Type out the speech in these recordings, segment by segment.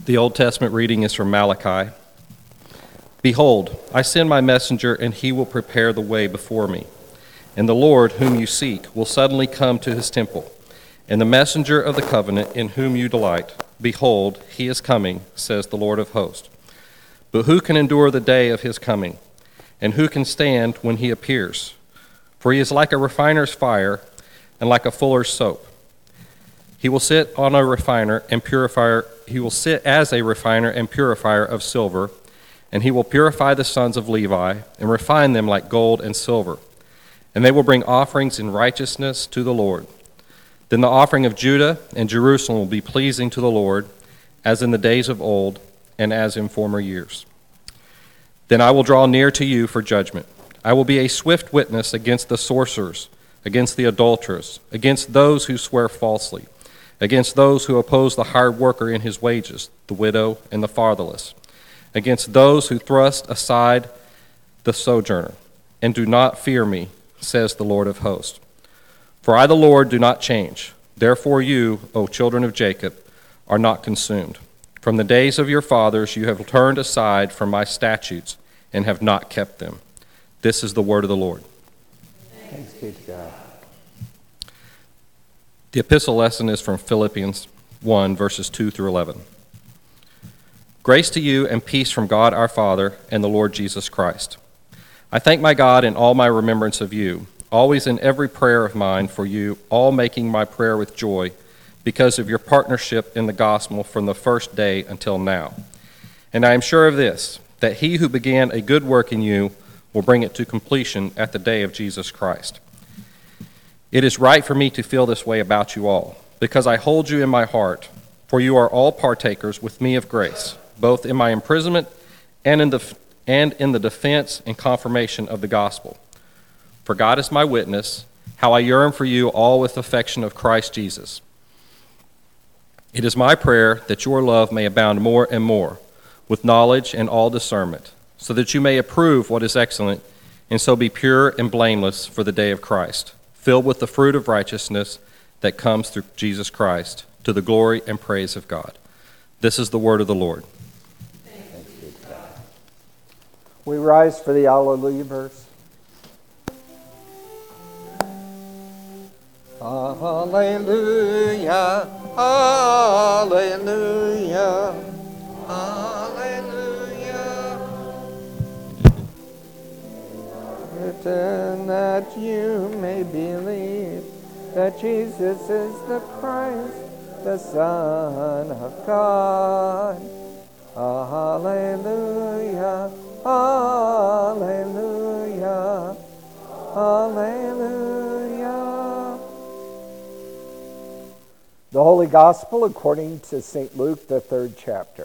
The Old Testament reading is from Malachi. Behold, I send my messenger, and he will prepare the way before me. And the Lord, whom you seek, will suddenly come to his temple. And the messenger of the covenant, in whom you delight, behold, he is coming, says the Lord of hosts. But who can endure the day of his coming? And who can stand when he appears? For he is like a refiner's fire, and like a fuller's soap. He will sit on a refiner and purifier. He will sit as a refiner and purifier of silver, and he will purify the sons of Levi and refine them like gold and silver. And they will bring offerings in righteousness to the Lord. Then the offering of Judah and Jerusalem will be pleasing to the Lord, as in the days of old and as in former years. Then I will draw near to you for judgment. I will be a swift witness against the sorcerers, against the adulterers, against those who swear falsely, against those who oppose the hired worker in his wages, the widow and the fatherless, against those who thrust aside the sojourner, and do not fear me, says the Lord of hosts. For I, the Lord, do not change. Therefore you, O children of Jacob, are not consumed. From the days of your fathers you have turned aside from my statutes and have not kept them. This is the word of the Lord. Thanks be to God. The epistle lesson is from Philippians 1, verses 2 through 11. Grace to you and peace from God our Father and the Lord Jesus Christ. I thank my God in all my remembrance of you, always in every prayer of mine for you, all making my prayer with joy, because of your partnership in the gospel from the first day until now. And I am sure of this, that he who began a good work in you will bring it to completion at the day of Jesus Christ. It is right for me to feel this way about you all, because I hold you in my heart, for you are all partakers with me of grace, both in my imprisonment and in the defense and confirmation of the gospel. For God is my witness, how I yearn for you all with affection of Christ Jesus. It is my prayer that your love may abound more and more, with knowledge and all discernment, so that you may approve what is excellent, and so be pure and blameless for the day of Christ, filled with the fruit of righteousness that comes through Jesus Christ, to the glory and praise of God. This is the word of the Lord. Thanks be to God. We rise for the Alleluia verse. Alleluia, alleluia, alleluia. Written that you may believe that Jesus is the Christ, the Son of God. Alleluia, alleluia, alleluia. The Holy Gospel according to St. Luke, the 3rd chapter.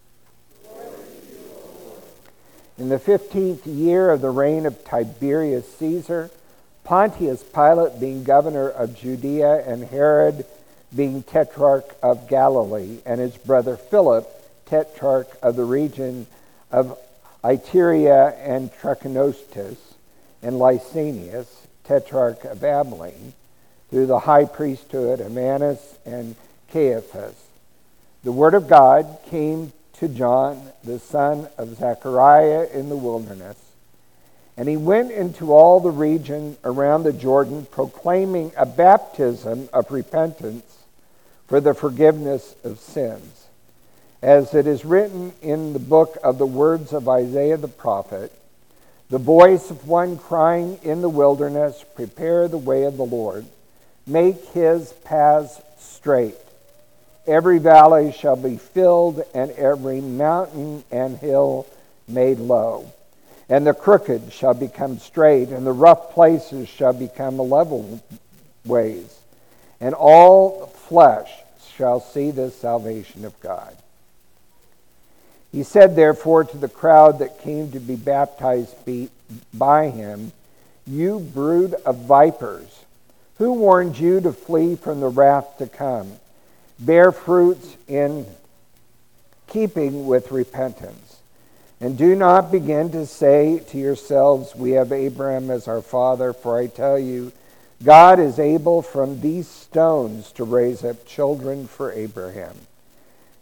In the 15th year of the reign of Tiberius Caesar, Pontius Pilate being governor of Judea, and Herod being tetrarch of Galilee, and his brother Philip, tetrarch of the region of Iturea and Trachonitis, and Lysanias, tetrarch of Abilene, through the high priesthood of Annas and Caiaphas. The word of God came to John, the son of Zechariah, in the wilderness. And he went into all the region around the Jordan, proclaiming a baptism of repentance for the forgiveness of sins. As it is written in the book of the words of Isaiah the prophet, the voice of one crying in the wilderness, prepare the way of the Lord, make his paths straight. Every valley shall be filled, and every mountain and hill made low. And the crooked shall become straight, and the rough places shall become level ways. And all flesh shall see the salvation of God. He said, therefore, to the crowd that came to be baptized by him, you brood of vipers, who warned you to flee from the wrath to come? Bear fruits in keeping with repentance. And do not begin to say to yourselves, we have Abraham as our father, for I tell you, God is able from these stones to raise up children for Abraham.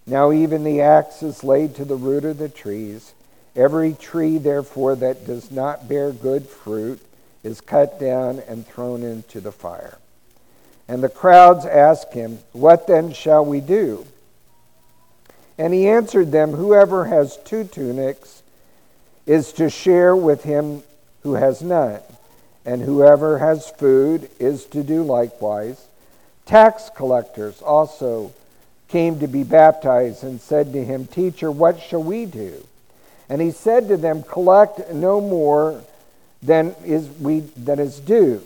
Now even the axe is laid to the root of the trees. Every tree, therefore, that does not bear good fruit is cut down and thrown into the fire." And the crowds asked him, "What then shall we do?" And he answered them, "Whoever has 2 tunics is to share with him who has none, and whoever has food is to do likewise." Tax collectors also came to be baptized and said to him, "Teacher, what shall we do?" And he said to them, "Collect no more than is due."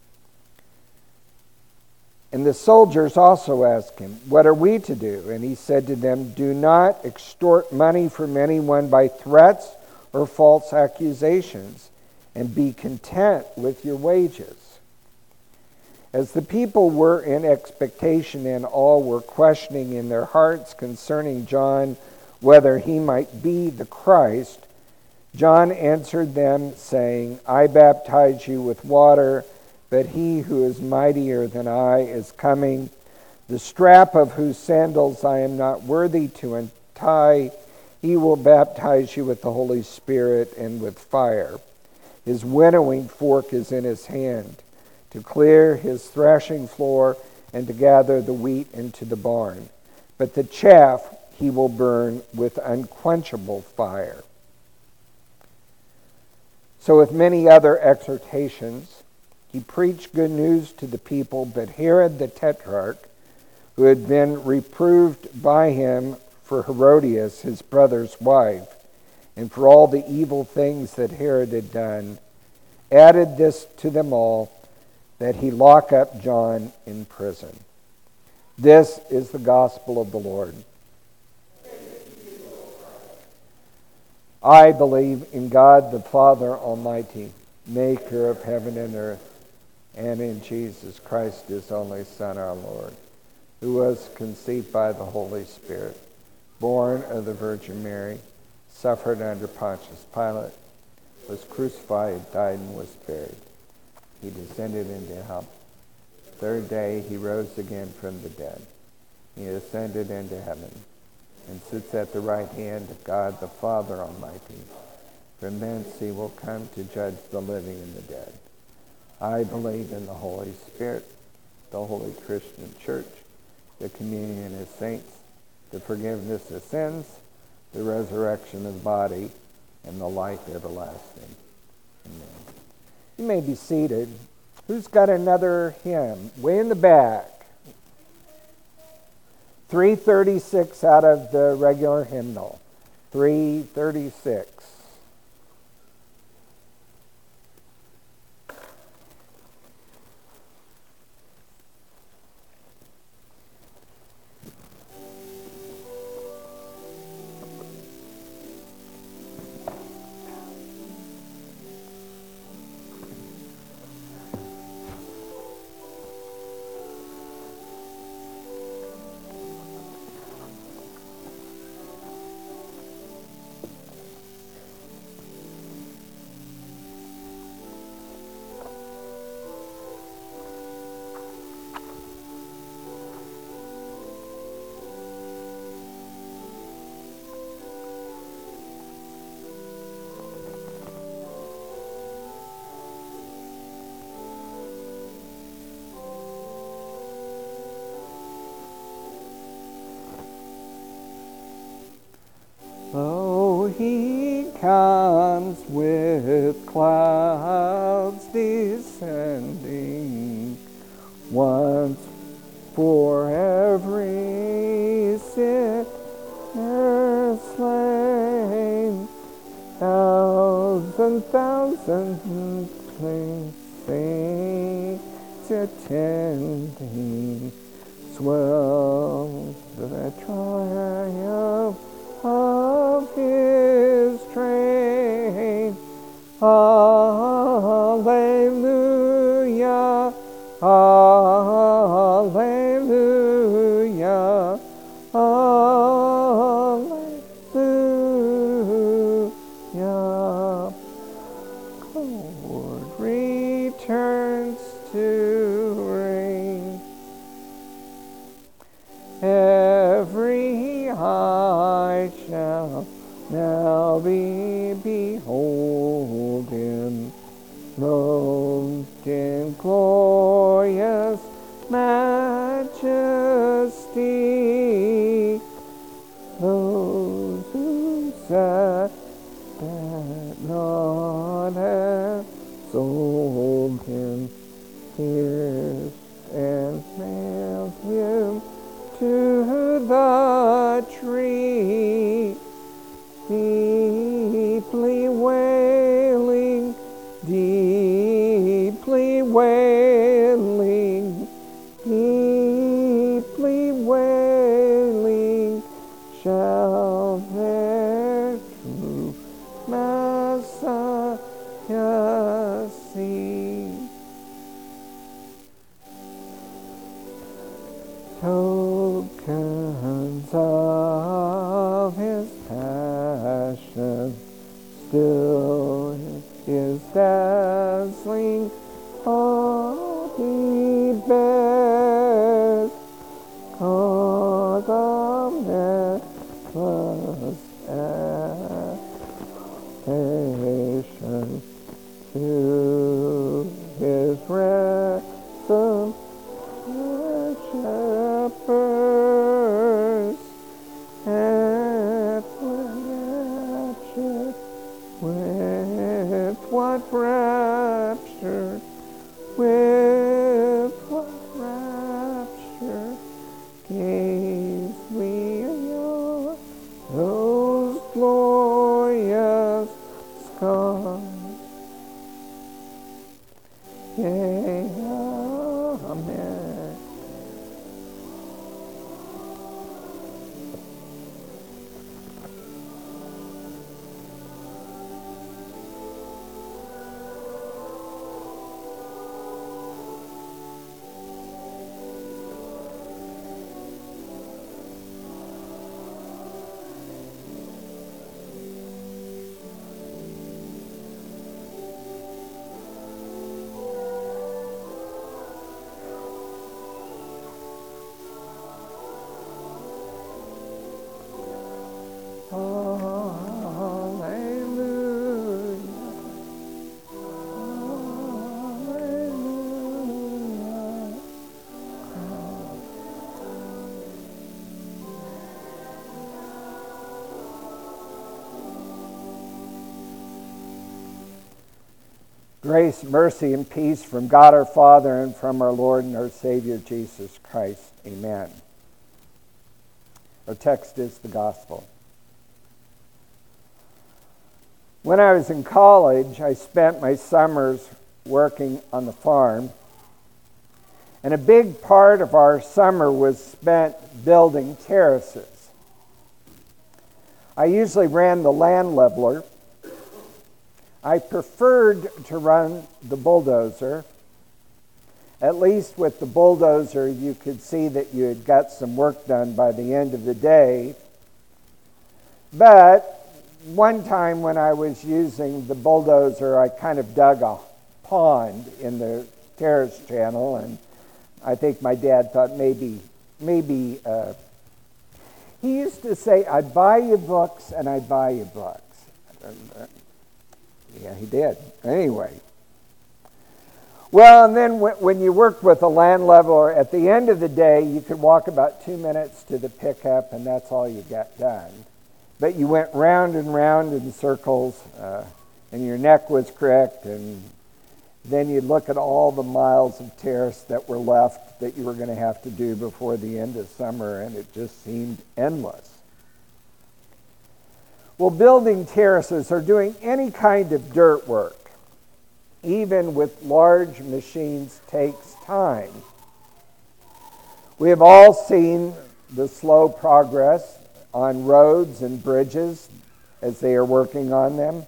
And the soldiers also asked him, "What are we to do?" And he said to them, "Do not extort money from anyone by threats or false accusations, and be content with your wages." As the people were in expectation and all were questioning in their hearts concerning John whether he might be the Christ, John answered them, saying, "I baptize you with water, but he who is mightier than I is coming, the strap of whose sandals I am not worthy to untie. He will baptize you with the Holy Spirit and with fire. His winnowing fork is in his hand, to clear his threshing floor and to gather the wheat into the barn. But the chaff he will burn with unquenchable fire." So with many other exhortations, he preached good news to the people, but Herod the Tetrarch, who had been reproved by him for Herodias, his brother's wife, and for all the evil things that Herod had done, added this to them all, that he lock up John in prison. This is the gospel of the Lord. I believe in God the Father Almighty, maker of heaven and earth, and in Jesus Christ, his only Son, our Lord, who was conceived by the Holy Spirit, born of the Virgin Mary, suffered under Pontius Pilate, was crucified, died, and was buried. He descended into hell. Third day he rose again from the dead. He ascended into heaven and sits at the right hand of God the Father Almighty. From thence he will come to judge the living and the dead. I believe in the Holy Spirit, the Holy Christian Church, the communion of saints, the forgiveness of sins, the resurrection of the body, and the life everlasting. Amen. You may be seated. Who's got another hymn? Way in the back. 336 out of the regular hymnal. 336. Oh, he comes with clouds descending, once for every sinner slain. Thousand saints attending, swell the triumph of his train. Alleluia, alleluia, alleluia. Lord returns to reign. Every I shall now be beholden, robed in glorious majesty. Those who sat that not have sold him, pierced and nailed him to the tree, deeply wailing, deeply wailing, deeply wailing, shall their true Messiah see. Tokens of his passion, still his dazzling body bears, cause of matchless affection to his ransom shepherds, and rapture, with what rapture, with what rapture, gaze we on those glorious skies. Yea, amen. Grace, mercy, and peace from God our Father and from our Lord and our Savior Jesus Christ. Amen. Our text is the Gospel. When I was in college, I spent my summers working on the farm, and a big part of our summer was spent building terraces. I usually ran the land leveler. I preferred to run the bulldozer. At least with the bulldozer, you could see that you had got some work done by the end of the day. But one time when I was using the bulldozer, I kind of dug a pond in the terrace channel, and I think my dad thought maybe he used to say, "I'd buy you books and I'd buy you books." Yeah, he did. Anyway. Well, and then when you worked with a land leveler, at the end of the day, you could walk about 2 minutes to the pickup, and that's all you got done. But you went round and round in circles, and your neck was cricked, and then you'd look at all the miles of terrace that were left that you were going to have to do before the end of summer, and it just seemed endless. Well, building terraces or doing any kind of dirt work, even with large machines, takes time. We have all seen the slow progress on roads and bridges as they are working on them.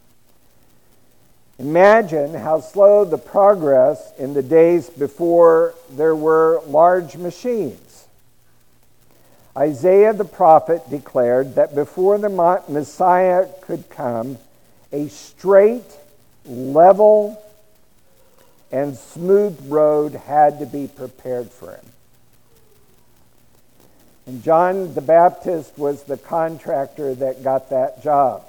Imagine how slow the progress in the days before there were large machines. Isaiah the prophet declared that before the Messiah could come, a straight, level, and smooth road had to be prepared for him. And John the Baptist was the contractor that got that job.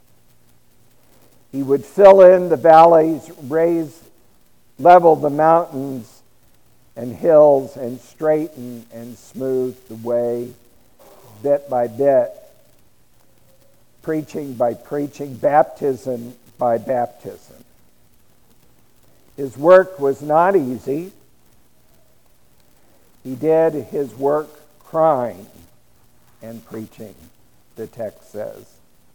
He would fill in the valleys, level the mountains and hills, and straighten and smooth the way bit by bit, preaching by preaching, baptism by baptism. His work was not easy. He did his work crying and preaching, the text says.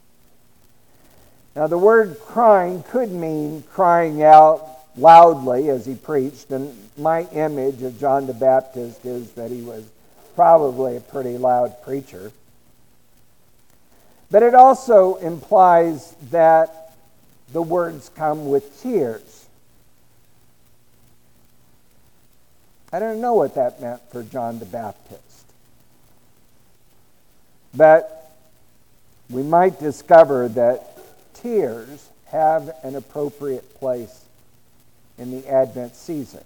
Now, the word crying could mean crying out loudly as he preached, and my image of John the Baptist is that he was probably a pretty loud preacher. But it also implies that the words come with tears. I don't know what that meant for John the Baptist. But we might discover that tears have an appropriate place in the Advent season.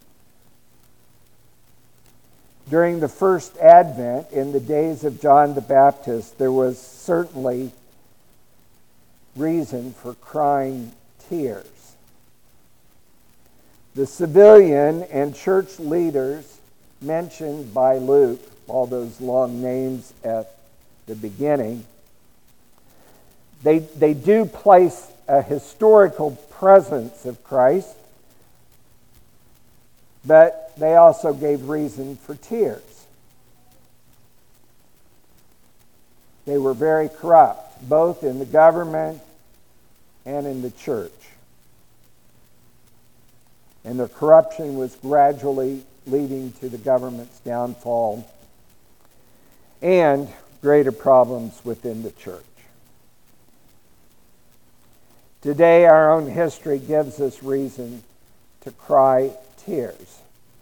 During the first Advent, in the days of John the Baptist, there was certainly reason for crying tears. The civilian and church leaders mentioned by Luke, all those long names at the beginning, they do place a historical presence of Christ, but they also gave reason for tears. They were very corrupt, both in the government and in the church. And their corruption was gradually leading to the government's downfall and greater problems within the church. Today, our own history gives us reason to cry tears.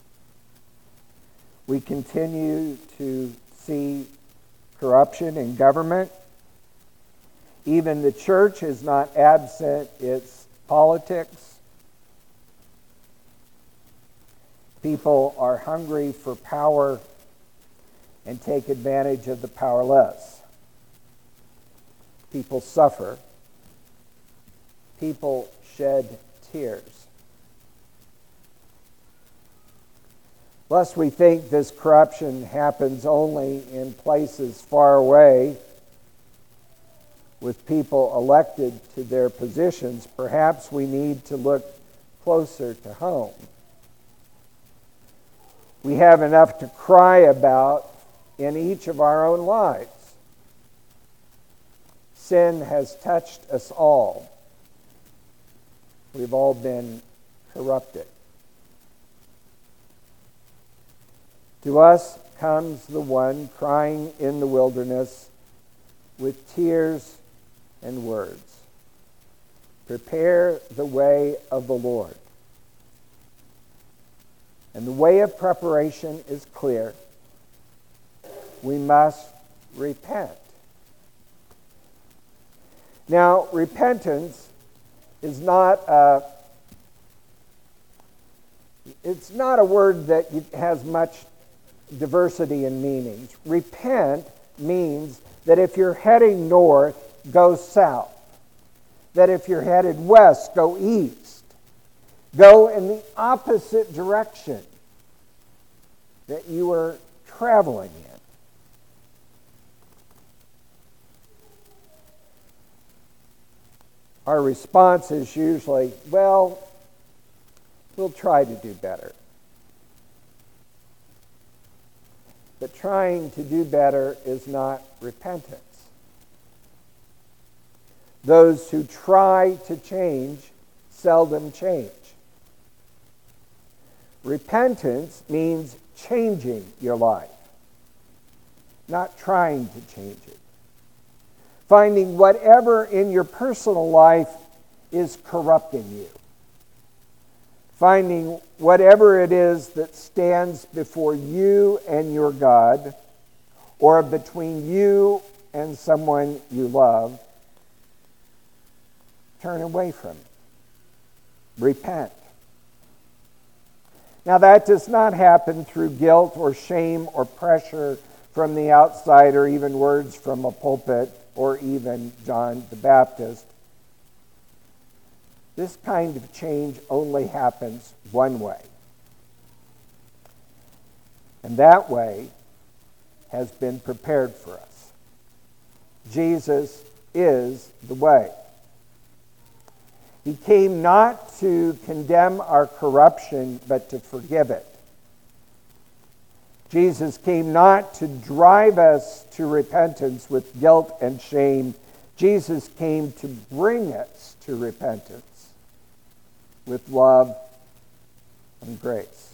We continue to see corruption in government. Even the church is not absent its politics. People are hungry for power and take advantage of the powerless. People suffer. People shed tears. Lest we think this corruption happens only in places far away, with people elected to their positions, perhaps we need to look closer to home. We have enough to cry about in each of our own lives. Sin has touched us all. We've all been corrupted. To us comes the one crying in the wilderness with tears and words. Prepare the way of the Lord. And the way of preparation is clear. We must repent. Now, repentance is not a word that has much diversity in meanings. Repent means that if you're heading north, go south. That if you're headed west, go east. Go in the opposite direction that you were traveling in. Our response is usually, well, we'll try to do better. But trying to do better is not repentance. Those who try to change seldom change. Repentance means changing your life, not trying to change it. Finding whatever in your personal life is corrupting you. Finding whatever it is that stands before you and your God, or between you and someone you love. Turn away from it. Repent. Now, that does not happen through guilt or shame or pressure from the outside or even words from a pulpit or even John the Baptist. This kind of change only happens one way. And that way has been prepared for us. Jesus is the way. He came not to condemn our corruption, but to forgive it. Jesus came not to drive us to repentance with guilt and shame. Jesus came to bring us to repentance with love and grace.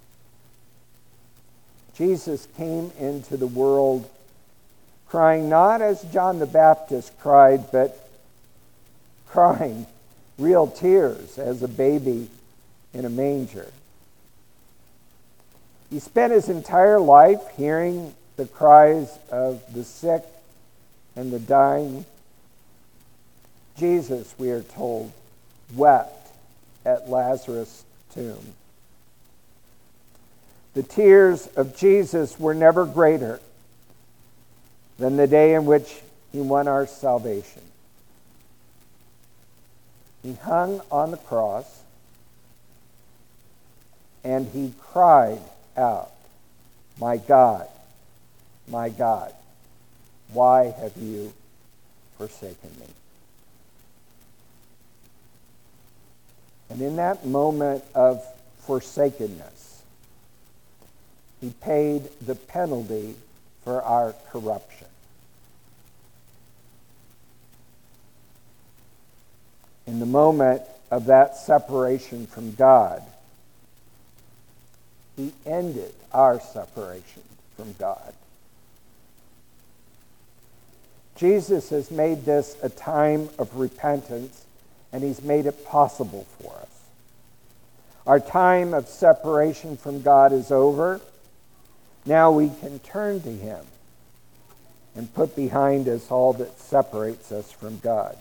Jesus came into the world crying not as John the Baptist cried, but crying real tears as a baby in a manger. He spent his entire life hearing the cries of the sick and the dying. Jesus, we are told, wept at Lazarus' tomb. The tears of Jesus were never greater than the day in which he won our salvation. He hung on the cross and he cried out, my God, why have you forsaken me?" And in that moment of forsakenness, he paid the penalty for our corruption. In the moment of that separation from God, he ended our separation from God. Jesus has made this a time of repentance, and he's made it possible for us. Our time of separation from God is over. Now we can turn to him and put behind us all that separates us from God.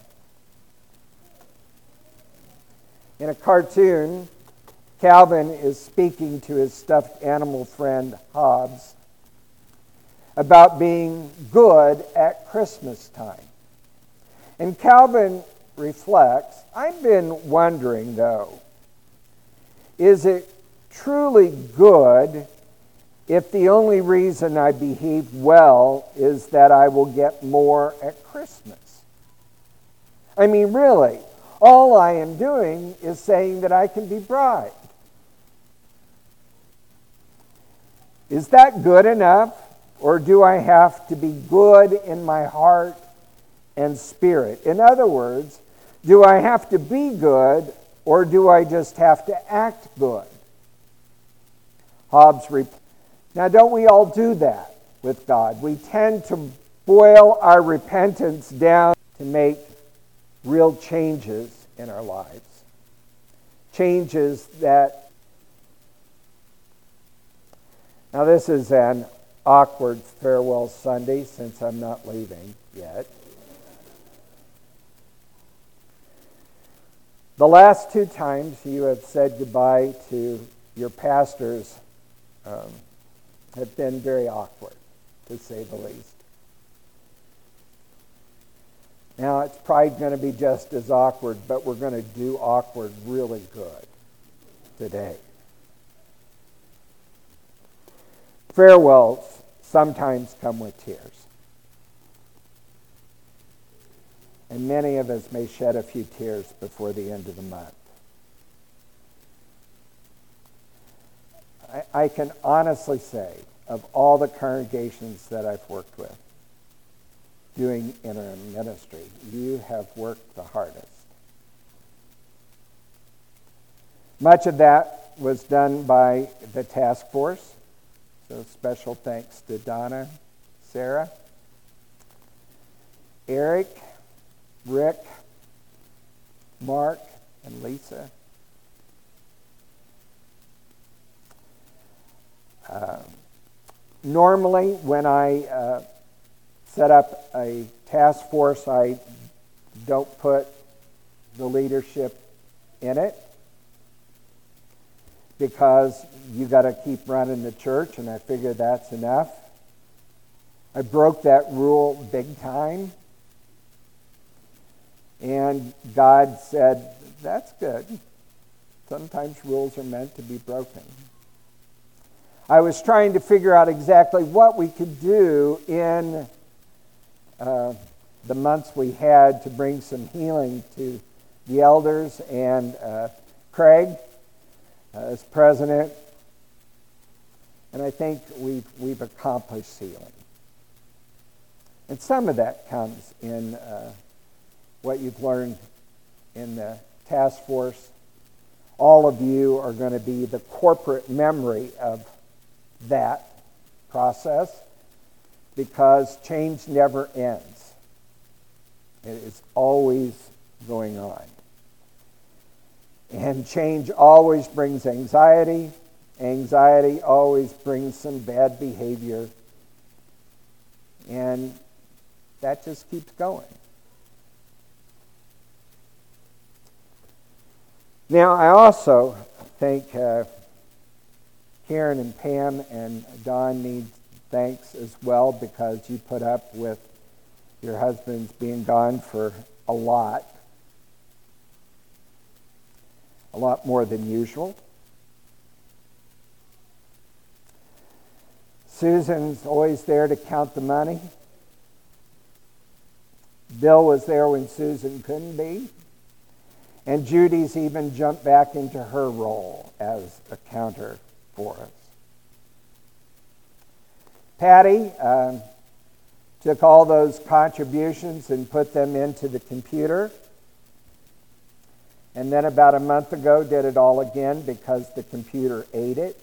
In a cartoon, Calvin is speaking to his stuffed animal friend Hobbes about being good at Christmas time. And Calvin reflects, I've been wondering though, is it truly good if the only reason I behave well is that I will get more at Christmas? I mean, really, all I am doing is saying that I can be bribed. Is that good enough, or do I have to be good in my heart and spirit? In other words, do I have to be good, or do I just have to act good? Hobbes replied, now don't we all do that with God? We tend to boil our repentance down to make real changes in our lives. Changes that... Now this is an awkward farewell Sunday since I'm not leaving yet. The last 2 times you have said goodbye to your pastors have been very awkward, to say the least. Now it's probably going to be just as awkward, but we're going to do awkward really good today. Farewells sometimes come with tears. And many of us may shed a few tears before the end of the month. I can honestly say, of all the congregations that I've worked with doing interim ministry, you have worked the hardest. Much of that was done by the task force. So special thanks to Donna, Sarah, Eric, Rick, Mark, and Lisa. Normally, when I set up a task force, I don't put the leadership in it because you got to keep running the church, and I figure that's enough. I broke that rule big time. And God said, that's good. Sometimes rules are meant to be broken. I was trying to figure out exactly what we could do in the months we had to bring some healing to the elders and Craig as president. And I think we've accomplished healing. And some of that comes in what you've learned in the task force. All of you are going to be the corporate memory of that process because change never ends. It is always going on. And change always brings anxiety. Anxiety always brings some bad behavior. And that just keeps going. Now, I also think Karen and Pam and Don need thanks as well because you put up with your husbands being gone for a lot more than usual. Susan's always there to count the money. Bill was there when Susan couldn't be. And Judy's even jumped back into her role as a counter for us. Patty took all those contributions and put them into the computer. And then about a month ago did it all again because the computer ate it.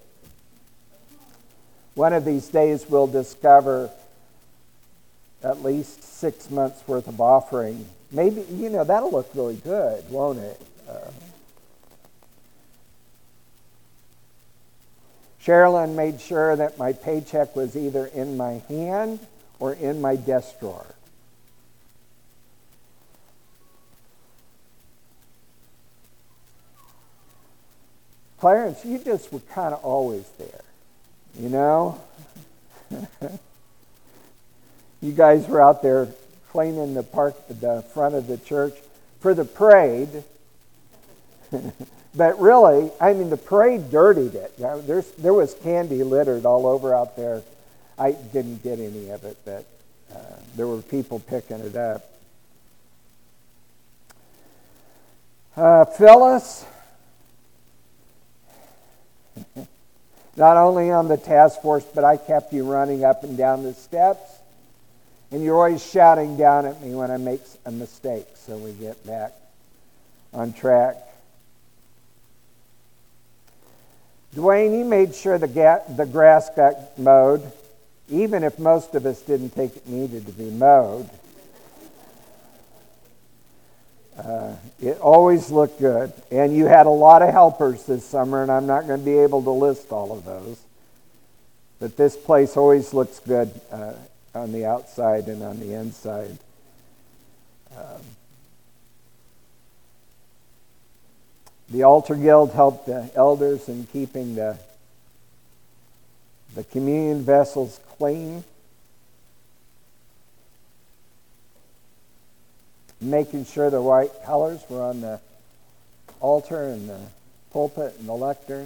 One of these days we'll discover at least 6 months worth of offering. Maybe, that'll look really good, won't it? Sherilyn made sure that my paycheck was either in my hand or in my desk drawer. Clarence, you just were kind of always there, You guys were out there cleaning the front of the church for the parade. But really, the parade dirtied it. There was candy littered all over out there. I didn't get any of it, but there were people picking it up. Phyllis, not only on the task force, but I kept you running up and down the steps. And you're always shouting down at me when I make a mistake, so we get back on track. Dwayne, you made sure the grass got mowed, even if most of us didn't think it needed to be mowed. It always looked good. And you had a lot of helpers this summer, and I'm not going to be able to list all of those. But this place always looks good on the outside and on the inside. The Altar Guild helped the elders in keeping the communion vessels clean, making sure the right colors were on the altar and the pulpit and the lectern.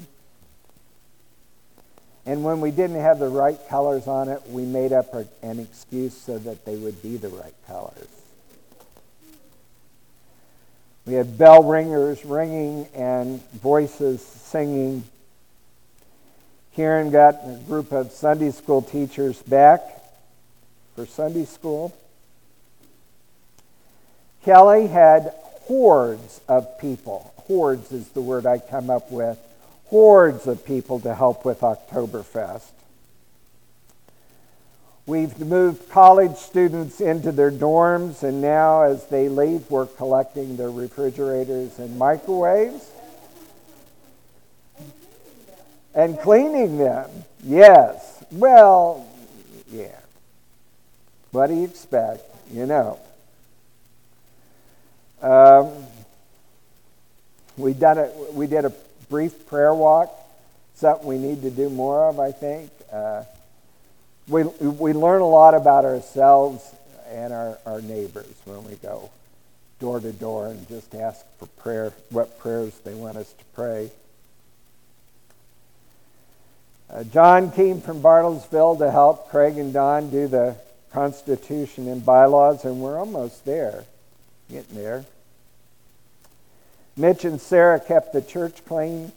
And when we didn't have the right colors on it, we made up an excuse so that they would be the right colors. We had bell ringers ringing and voices singing. Karen got a group of Sunday school teachers back for Sunday school. Kelly had hordes of people. Hordes is the word I come up with. Hordes of people to help with Oktoberfest. We've moved college students into their dorms, and now as they leave, we're collecting their refrigerators and microwaves. And cleaning them. Yes. Well, yeah. What do you expect? We did a brief prayer walk, something we need to do more of, I think. We learn a lot about ourselves and our neighbors when we go door to door and just ask for prayer, what prayers they want us to pray. John came from Bartlesville to help Craig and Don do the Constitution and bylaws, and we're almost there, getting there. Mitch and Sarah kept the church clean,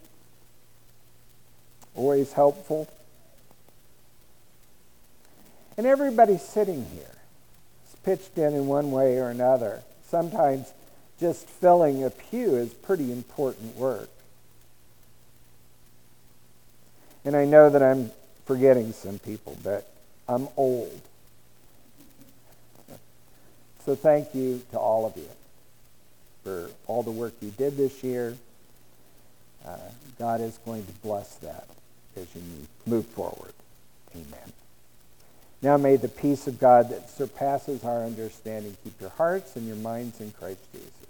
always helpful. And everybody sitting here is pitched in one way or another. Sometimes just filling a pew is pretty important work. And I know that I'm forgetting some people, but I'm old. So thank you to all of you for all the work you did this year. God is going to bless that as you move forward. Amen. Now may the peace of God that surpasses our understanding keep your hearts and your minds in Christ Jesus.